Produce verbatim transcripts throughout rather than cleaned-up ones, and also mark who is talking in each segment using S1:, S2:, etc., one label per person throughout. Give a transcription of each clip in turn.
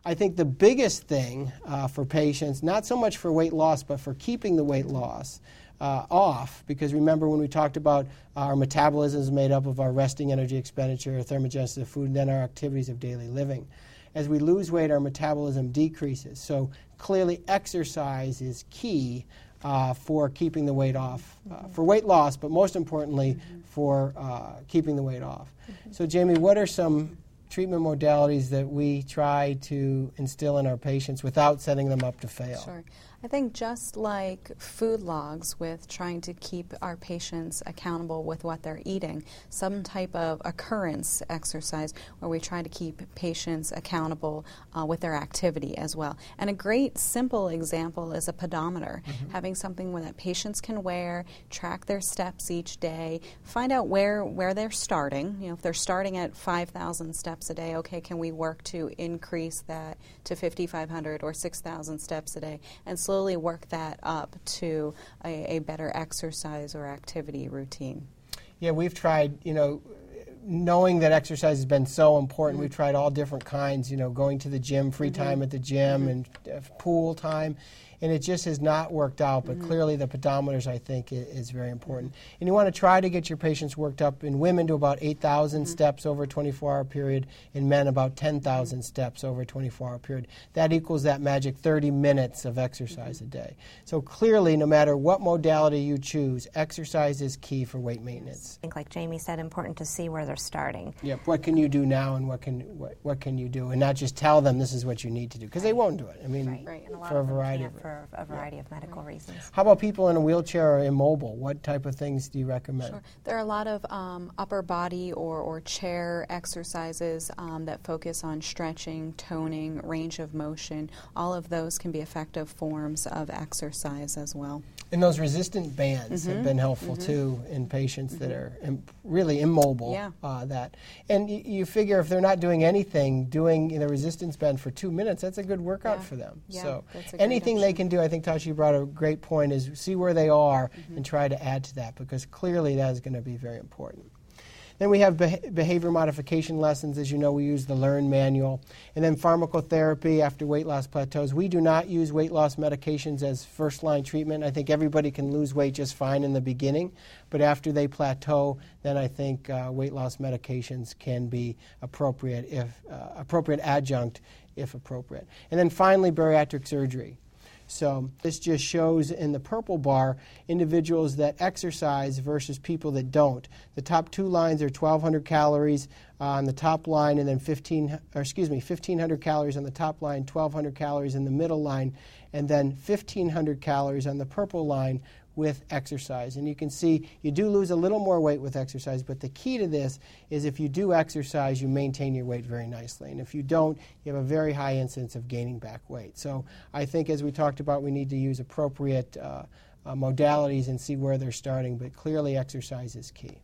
S1: I think the biggest thing uh, for patients, not so much for weight loss, but for keeping the weight loss uh, off, because remember when we talked about our metabolism is made up of our resting energy expenditure, thermogenesis of food, and then our activities of daily living. As we lose weight, our metabolism decreases. So clearly exercise is key uh, for keeping the weight off, uh, for weight loss, but most importantly mm-hmm. for uh, keeping the weight off. Mm-hmm. So Jamie, what are some treatment modalities that we try to instill in our patients without setting them up to fail?
S2: Sure. I think just like food logs with trying to keep our patients accountable with what they're eating, some type of occurrence exercise where we try to keep patients accountable uh, with their activity as well. And a great simple example is a pedometer, mm-hmm. having something where that patients can wear, track their steps each day, find out where, where they're starting. You know, if they're starting at five thousand steps a day, okay, can we work to increase that to fifty-five hundred or six thousand steps a day, and slowly slowly work that up to a, a better exercise or activity routine.
S1: Yeah, we've tried, you know, knowing that exercise has been so important, mm-hmm. we've tried all different kinds, you know, going to the gym, free mm-hmm. time at the gym, mm-hmm. and uh, pool time, and it just has not worked out, but mm-hmm. clearly the pedometers, I think, is, is very important. Mm-hmm. And you want to try to get your patients worked up in women to about eight thousand mm-hmm. steps over a twenty-four hour period, in men about ten thousand mm-hmm. steps over a twenty-four hour period. That equals that magic thirty minutes of exercise mm-hmm. a day. So clearly, no matter what modality you choose, exercise is key for weight maintenance.
S3: I think, like Jamie said, important to see where they're starting.
S1: Yep. What can you do now, and what can what, what can you do, and not just tell them this is what you need to do, because right. they won't do it. I mean,
S3: right. Right. And a lot
S1: for
S3: of
S1: a variety
S3: of
S1: for
S3: a variety
S1: yeah.
S3: of medical right. reasons.
S1: How about people in a wheelchair or immobile? What type of things do you recommend?
S2: Sure. There are a lot of um, upper body or, or chair exercises um, that focus on stretching, toning, range of motion. All of those can be effective forms of exercise as well.
S1: And those resistant bands
S2: mm-hmm.
S1: have been helpful
S2: mm-hmm.
S1: too in patients
S2: mm-hmm.
S1: that are Im- really immobile.
S2: Yeah.
S1: Uh, that, and y- you figure if they're not doing anything, doing the resistance band for two minutes, that's a good workout
S2: yeah.
S1: for them.
S2: Yeah,
S1: so
S2: anything
S1: they can do, I think Tasha, you brought a great point, is see where they are
S2: mm-hmm.
S1: and try to add to that, because clearly that is going to be very important. Then we have beh- behavior modification lessons. As you know, we use the Learn manual. And then pharmacotherapy after weight loss plateaus. We do not use weight loss medications as first-line treatment. I think everybody can lose weight just fine in the beginning, but after they plateau, then I think uh, weight loss medications can be appropriate, if uh, appropriate adjunct if appropriate. And then finally, bariatric surgery. So this just shows in the purple bar individuals that exercise versus people that don't. The top two lines are twelve hundred calories uh, on the top line, and then fifteen, or excuse me, fifteen hundred calories on the top line, twelve hundred calories in the middle line, and then fifteen hundred calories on the purple line with exercise. And you can see you do lose a little more weight with exercise, but the key to this is if you do exercise, you maintain your weight very nicely. And if you don't, you have a very high incidence of gaining back weight. So I think, as we talked about, we need to use appropriate uh, uh, modalities and see where they're starting, but clearly exercise is key.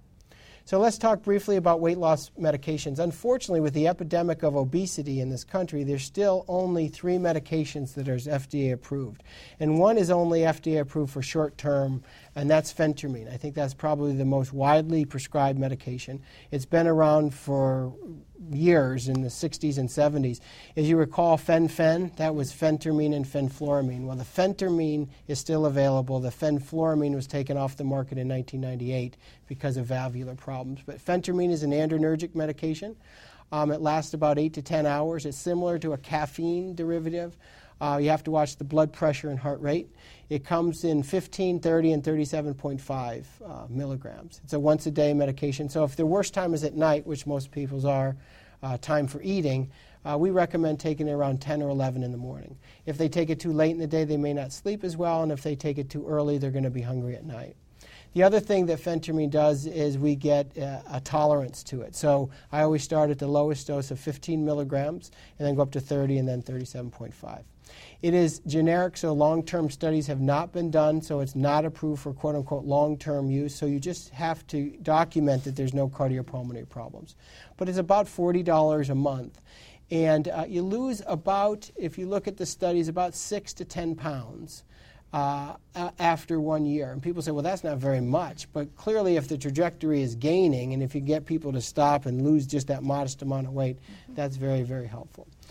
S1: So let's talk briefly about weight loss medications. Unfortunately, with the epidemic of obesity in this country, there's still only three medications that are F D A approved. And one is only F D A approved for short term, and that's phentermine. I think that's probably the most widely prescribed medication. It's been around for years, in the sixties and seventies. As you recall, fen-phen, that was phentermine and fenfluramine. Well, the phentermine is still available. The fenfluramine was taken off the market in nineteen ninety-eight because of valvular problems. But phentermine is an adrenergic medication. Um, it lasts about eight to ten hours. It's similar to a caffeine derivative. Uh, you have to watch the blood pressure and heart rate. It comes in fifteen, thirty, and thirty-seven point five uh, milligrams. It's a once-a-day medication. So if their worst time is at night, which most people's are, uh, time for eating, uh, we recommend taking it around ten or eleven in the morning. If they take it too late in the day, they may not sleep as well, and if they take it too early, they're going to be hungry at night. The other thing that phentermine does is we get uh, a tolerance to it. So I always start at the lowest dose of fifteen milligrams and then go up to thirty and then thirty-seven point five. It is generic, so long-term studies have not been done, so it's not approved for quote-unquote long-term use, so you just have to document that there's no cardiopulmonary problems. But it's about forty dollars a month. And uh, you lose about, if you look at the studies, about six to ten pounds. Uh, after one year. And people say, well, that's not very much. But clearly, if the trajectory is gaining, and if you get people to stop and lose just that modest amount of weight, mm-hmm. that's very, very helpful.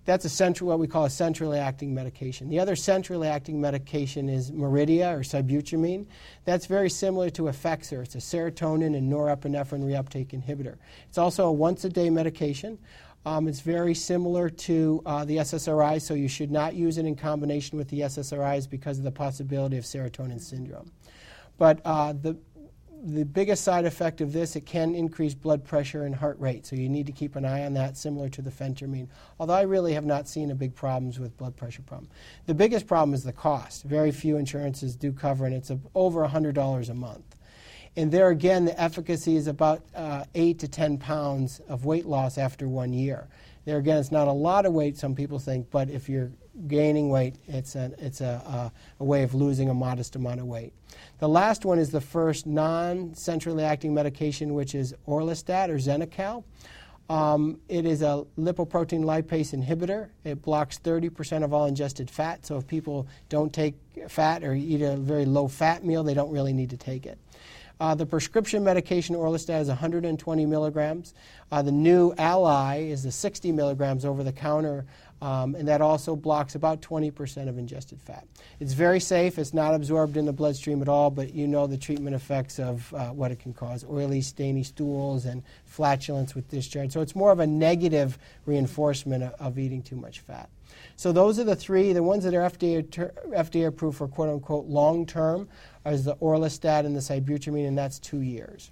S1: That's a central, what we call a centrally acting medication. The other centrally acting medication is Meridia or sibutramine. That's very similar to Effexor. It's a serotonin and norepinephrine reuptake inhibitor. It's also a once-a-day medication. Um, it's very similar to uh, the S S R Is, so you should not use it in combination with the S S R Is because of the possibility of serotonin syndrome. But uh, the The biggest side effect of this, it can increase blood pressure and heart rate, so you need to keep an eye on that, similar to the phentermine, although I really have not seen a big problems with blood pressure problem. The biggest problem is the cost. Very few insurances do cover, and it's a, over one hundred dollars a month. And there again, the efficacy is about uh, eight to ten pounds of weight loss after one year. There again, it's not a lot of weight, some people think, but if you're gaining weight, it's, a, it's a, a, a way of losing a modest amount of weight. The last one is the first non-centrally acting medication, which is Orlistat or Xenical. Um, it is a lipoprotein lipase inhibitor. It blocks thirty percent of all ingested fat, so if people don't take fat or eat a very low-fat meal, they don't really need to take it. Uh, the prescription medication Orlistat is one hundred twenty milligrams. Uh, the new Ally is the sixty milligrams over the counter, um, and that also blocks about twenty percent of ingested fat. It's very safe. It's not absorbed in the bloodstream at all, but you know the treatment effects of uh, what it can cause, oily, stainy stools and flatulence with discharge. So it's more of a negative reinforcement of, of eating too much fat. So those are the three. The ones that are F D A, ter, F D A approved for quote-unquote long-term is the Orlistat and the sibutramine, and that's two years.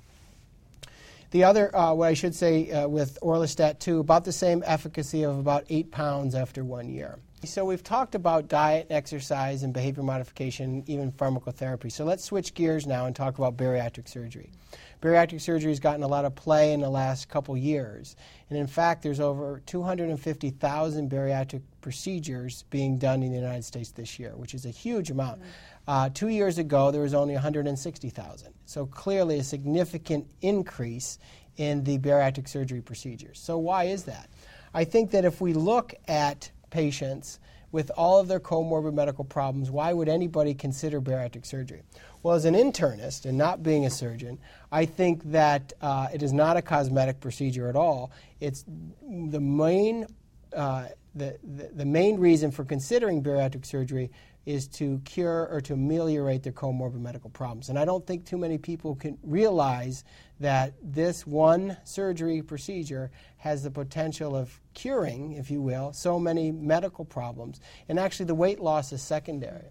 S1: The other, uh, what I should say uh, with Orlistat two, about the same efficacy of about eight pounds after one year. So we've talked about diet, exercise, and behavior modification, even pharmacotherapy. So let's switch gears now and talk about bariatric surgery. Bariatric surgery has gotten a lot of play in the last couple years. And in fact, there's over two hundred fifty thousand bariatric procedures being done in the United States this year, which is a huge amount. Mm-hmm. Uh, two years ago, there was only one hundred sixty thousand. So clearly a significant increase in the bariatric surgery procedures. So why is that? I think that if we look at patients with all of their comorbid medical problems, why would anybody consider bariatric surgery? Well, as an internist and not being a surgeon, I think that uh, it is not a cosmetic procedure at all. It's the main, uh, the, the, the main reason for considering bariatric surgery is to cure or to ameliorate their comorbid medical problems. And I don't think too many people can realize that this one surgery procedure has the potential of curing, if you will, so many medical problems. And actually the weight loss is secondary.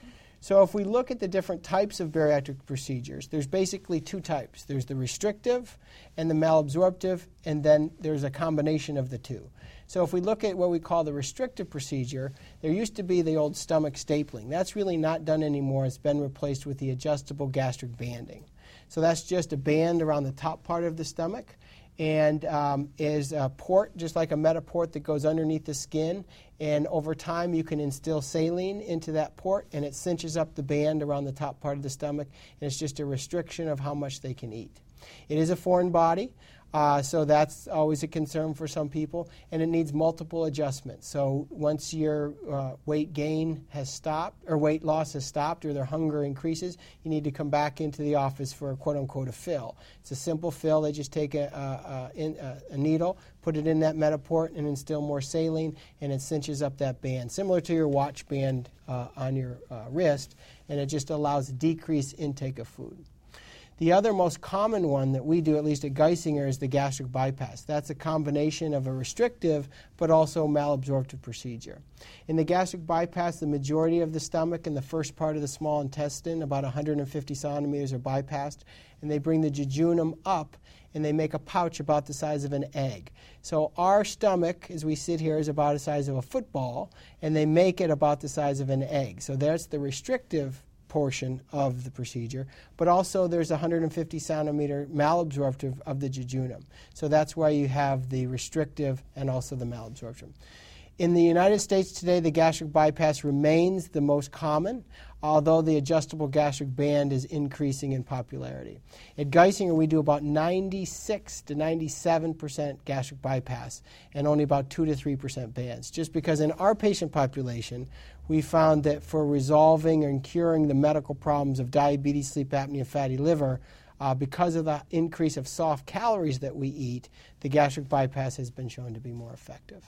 S1: So if we look at the different types of bariatric procedures, there's basically two types. There's the restrictive and the malabsorptive, and then there's a combination of the two. So if we look at what we call the restrictive procedure, there used to be the old stomach stapling. That's really not done anymore. It's been replaced with the adjustable gastric banding. So that's just a band around the top part of the stomach, and um, is a port, just like a Metaport, that goes underneath the skin. And over time, you can instill saline into that port, and it cinches up the band around the top part of the stomach, and it's just a restriction of how much they can eat. It is a foreign body. Uh, so that's always a concern for some people, and it needs multiple adjustments. So once your uh, weight gain has stopped, or weight loss has stopped, or their hunger increases, you need to come back into the office for a quote-unquote a fill. It's a simple fill. They just take a, a, a, in, a, a needle, put it in that Metaport, and instill more saline, and it cinches up that band, similar to your watch band uh, on your uh, wrist, and it just allows a decreased intake of food. The other most common one that we do, at least at Geisinger, is the gastric bypass. That's a combination of a restrictive but also malabsorptive procedure. In the gastric bypass, the majority of the stomach and the first part of the small intestine, about one hundred fifty centimeters, are bypassed, and they bring the jejunum up, and they make a pouch about the size of an egg. So our stomach, as we sit here, is about the size of a football, and they make it about the size of an egg. So that's the restrictive portion of the procedure, but also there's one hundred fifty centimeter malabsorptive of the jejunum. So that's why you have the restrictive and also the malabsorption. In the United States today, the gastric bypass remains the most common, although the adjustable gastric band is increasing in popularity. At Geisinger, we do about ninety-six to ninety-seven percent gastric bypass and only about two to three percent bands, just because in our patient population, we found that for resolving and curing the medical problems of diabetes, sleep apnea, and fatty liver, uh, because of the increase of soft calories that we eat, the gastric bypass has been shown to be more effective.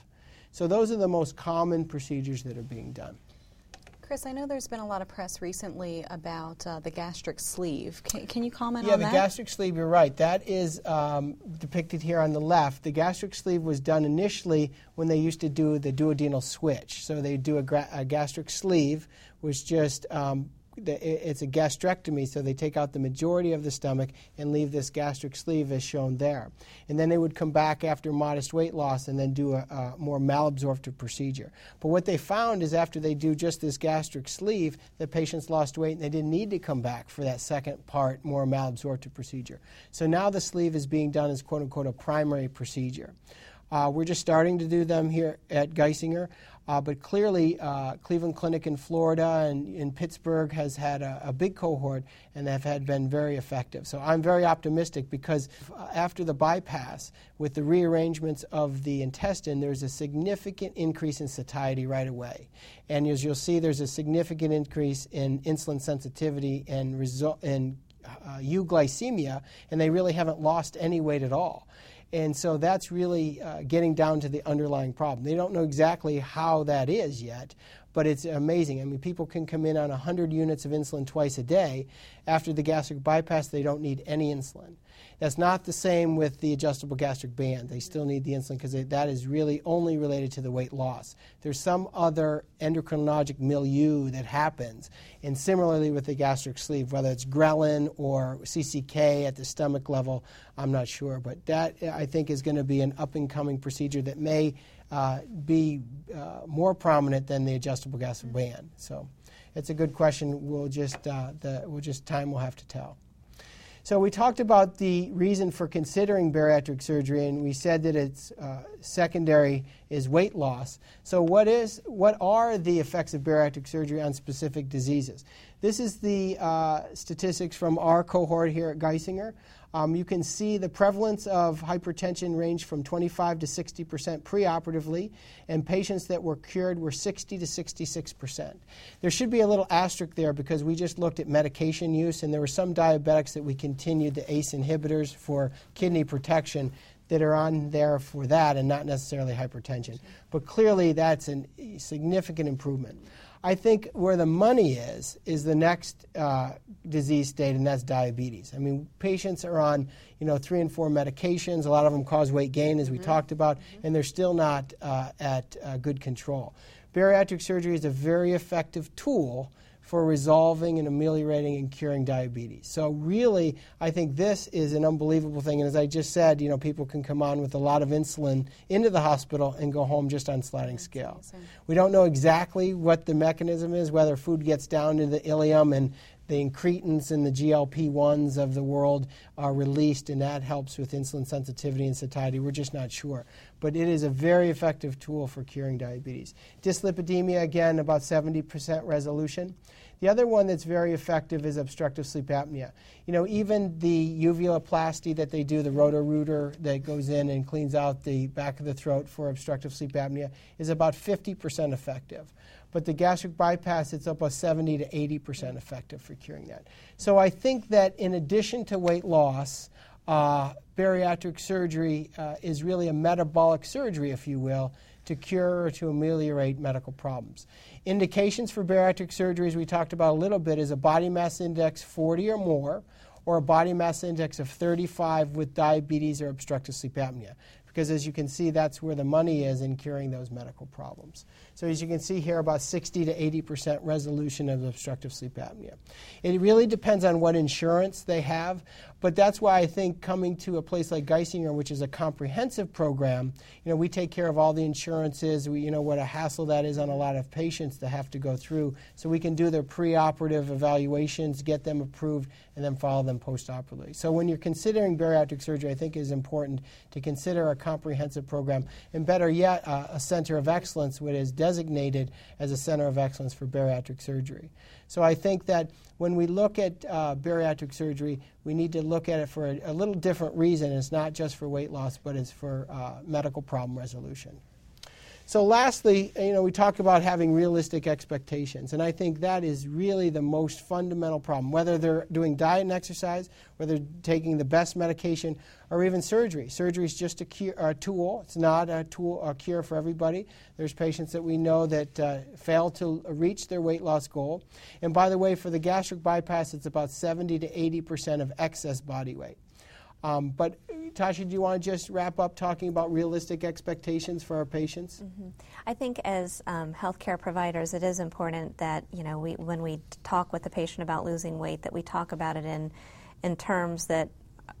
S1: So those are the most common procedures that are being done.
S2: Chris, I know there's been a lot of press recently about uh, the gastric sleeve. Can, can you comment
S1: yeah,
S2: on that?
S1: Yeah, the gastric sleeve, you're right. That is um, depicted here on the left. The gastric sleeve was done initially when they used to do the duodenal switch. So they do a, gra- a gastric sleeve, which just um, it's a gastrectomy, so they take out the majority of the stomach and leave this gastric sleeve as shown there. And then they would come back after modest weight loss and then do a, a more malabsorptive procedure. But what they found is after they do just this gastric sleeve, the patients lost weight and they didn't need to come back for that second part, more malabsorptive procedure. So now the sleeve is being done as quote-unquote a primary procedure. Uh, we're just starting to do them here at Geisinger. Uh, but clearly, uh, Cleveland Clinic in Florida and in Pittsburgh has had a, a big cohort and have had been very effective. So I'm very optimistic because after the bypass, with the rearrangements of the intestine, there's a significant increase in satiety right away. And as you'll see, there's a significant increase in insulin sensitivity and result in uh, euglycemia, and they really haven't lost any weight at all. And so that's really uh, getting down to the underlying problem. They don't know exactly how that is yet, but it's amazing. I mean, people can come in on one hundred units of insulin twice a day. After the gastric bypass, they don't need any insulin. That's not the same with the adjustable gastric band. They still need the insulin because that is really only related to the weight loss. There's some other endocrinologic milieu that happens. And similarly with the gastric sleeve, whether it's ghrelin or C C K at the stomach level, I'm not sure. But that, I think, is going to be an up-and-coming procedure that may uh, be uh, more prominent than the adjustable gastric band. So it's a good question. We'll just, uh, the, we'll just time will have to tell. So we talked about the reason for considering bariatric surgery, and we said that its uh, secondary is weight loss. So what is, what are the effects of bariatric surgery on specific diseases? This is the uh, statistics from our cohort here at Geisinger. Um, you can see the prevalence of hypertension ranged from twenty-five to sixty percent preoperatively, and patients that were cured were sixty to sixty-six percent. There should be a little asterisk there because we just looked at medication use, and there were some diabetics that we continued the A C E inhibitors for kidney protection that are on there for that and not necessarily hypertension. But clearly that's a significant improvement. I think where the money is, is the next uh, disease state, and that's diabetes. I mean, patients are on, you know, three and four medications. A lot of them cause weight gain, as we mm-hmm. talked about, mm-hmm. and they're still not uh, at uh, good control. Bariatric surgery is a very effective tool for resolving and ameliorating and curing diabetes. So really, I think this is an unbelievable thing. And as I just said, you know, people can come on with a lot of insulin into the hospital and go home just on sliding That's scale. Awesome. We don't know exactly what the mechanism is, whether food gets down to the ileum and the incretins and the G L P ones of the world are released, and that helps with insulin sensitivity and satiety. We're just not sure. But it is a very effective tool for curing diabetes. Dyslipidemia, again, about seventy percent resolution. The other one that's very effective is obstructive sleep apnea. You know, even the uvuloplasty that they do, the Roto-Rooter that goes in and cleans out the back of the throat for obstructive sleep apnea, is about fifty percent effective. But the gastric bypass, it's about seventy to eighty percent effective for curing that. So I think that in addition to weight loss, uh, bariatric surgery uh, is really a metabolic surgery, if you will, to cure or to ameliorate medical problems. Indications for bariatric surgery, as we talked about a little bit, is a body mass index forty or more, or a body mass index of thirty-five with diabetes or obstructive sleep apnea. Because as you can see, that's where the money is in curing those medical problems. So as you can see here, about sixty to eighty percent resolution of obstructive sleep apnea. It really depends on what insurance they have, but that's why I think coming to a place like Geisinger, which is a comprehensive program, you know, we take care of all the insurances. We, you know, what a hassle that is on a lot of patients to have to go through. So we can do their preoperative evaluations, get them approved, and then follow them postoperatively. So when you're considering bariatric surgery, I think it is important to consider a comprehensive program, and better yet, uh, a center of excellence, which is designated as a center of excellence for bariatric surgery. So I think that when we look at uh, bariatric surgery, we need to look at it for a, a little different reason. It's not just for weight loss, but it's for uh, medical problem resolution. So lastly, you know, we talk about having realistic expectations, and I think that is really the most fundamental problem, whether they're doing diet and exercise, whether they're taking the best medication, or even surgery. Surgery is just a, cure, a tool. It's not a tool, a cure for everybody. There's patients that we know that uh, fail to reach their weight loss goal. And by the way, for the gastric bypass, it's about seventy to eighty percent of excess body weight. Um, but Tasha, do you want to just wrap up talking about realistic expectations for our patients?
S3: Mm-hmm. I think as um, healthcare providers, it is important that, you know, we, when we talk with the patient about losing weight, that we talk about it in in terms that,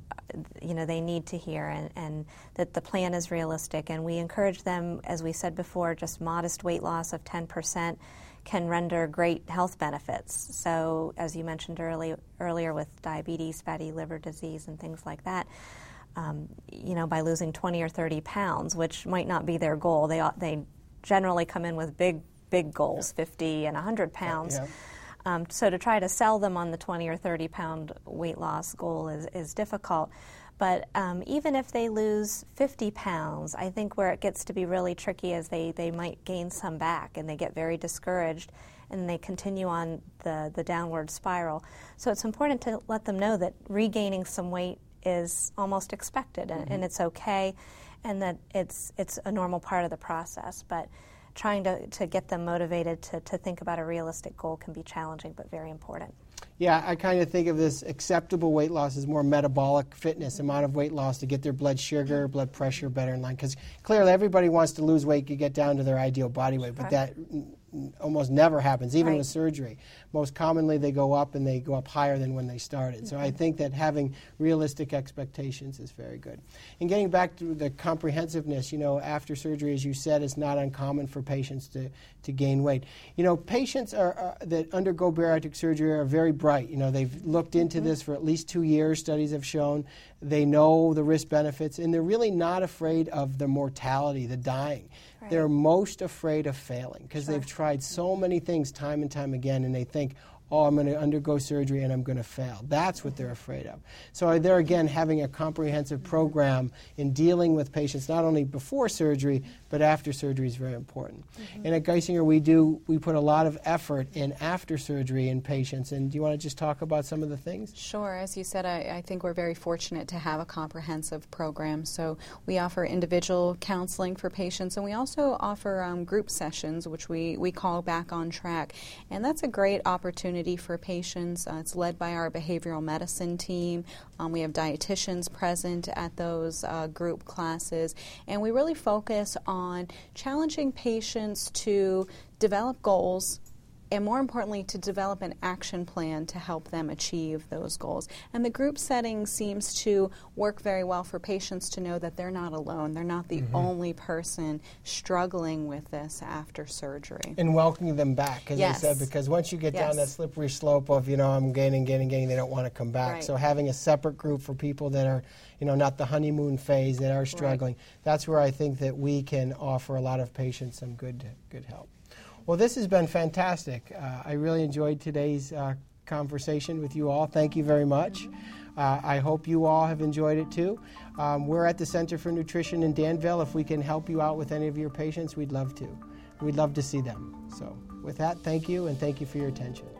S3: you know, they need to hear, and, and that the plan is realistic. And we encourage them, as we said before, just modest weight loss of ten percent can render great health benefits. So as you mentioned early, earlier with diabetes, fatty liver disease, and things like that, um, you know, by losing twenty or thirty pounds, which might not be their goal, they they generally come in with big, big goals, yeah. fifty and one hundred pounds. Yeah. Um, so to try to sell them on the twenty or thirty pound weight loss goal is, is difficult. But um, even if they lose fifty pounds, I think where it gets to be really tricky is they, they might gain some back and they get very discouraged and they continue on the, the downward spiral. So it's important to let them know that regaining some weight is almost expected, and, mm-hmm. and it's okay, and that it's it's a normal part of the process. But trying to, to get them motivated to, to think about a realistic goal can be challenging but very important.
S1: Yeah, I kind of think of this acceptable weight loss as more metabolic fitness, amount of weight loss to get their blood sugar, blood pressure better in line. Because clearly everybody wants to lose weight to get down to their ideal body weight, but that almost never happens, even
S3: right.
S1: with surgery. Most commonly they go up and they go up higher than when they started. Mm-hmm. So I think that having realistic expectations is very good. And getting back to the comprehensiveness, you know, after surgery, as you said, it's not uncommon for patients to, to gain weight. You know, patients are, are, that undergo bariatric surgery are very bright. You know, they've looked into mm-hmm. this for at least two years, studies have shown. They know the risk benefits, and they're really not afraid of the mortality, the dying. Right. They're most afraid of failing because sure. they've tried so many things time and time again, and they think, oh, I'm going to undergo surgery and I'm going to fail. That's what they're afraid of. So there again, having a comprehensive program in dealing with patients not only before surgery but after surgery is very important. Mm-hmm. And at Geisinger, we do we put a lot of effort in after surgery in patients. And do you want to just talk about some of the things?
S2: Sure. As you said, I, I think we're very fortunate to have a comprehensive program. So we offer individual counseling for patients, and we also offer um, group sessions, which we, we call Back on Track. And that's a great opportunity for patients. Uh, it's led by our behavioral medicine team. Um, we have dietitians present at those uh, group classes, and we really focus on challenging patients to develop goals, and more importantly, to develop an action plan to help them achieve those goals. And the group setting seems to work very well for patients to know that they're not alone. They're not the mm-hmm. only person struggling with this after surgery.
S1: And welcoming them back, as
S2: yes.
S1: I said, because once you get
S2: yes.
S1: down that slippery slope of, you know, I'm gaining, gaining, gaining, they don't want to come back.
S2: Right.
S1: So having a separate group for people that are, you know, not the honeymoon phase, that are struggling, right. that's where I think that we can offer a lot of patients some good, good help. Well, this has been fantastic. Uh, I really enjoyed today's uh, conversation with you all. Thank you very much. Uh, I hope you all have enjoyed it too. Um, we're at the Center for Nutrition in Danville. If we can help you out with any of your patients, we'd love to. We'd love to see them. So with that, thank you, and thank you for your attention.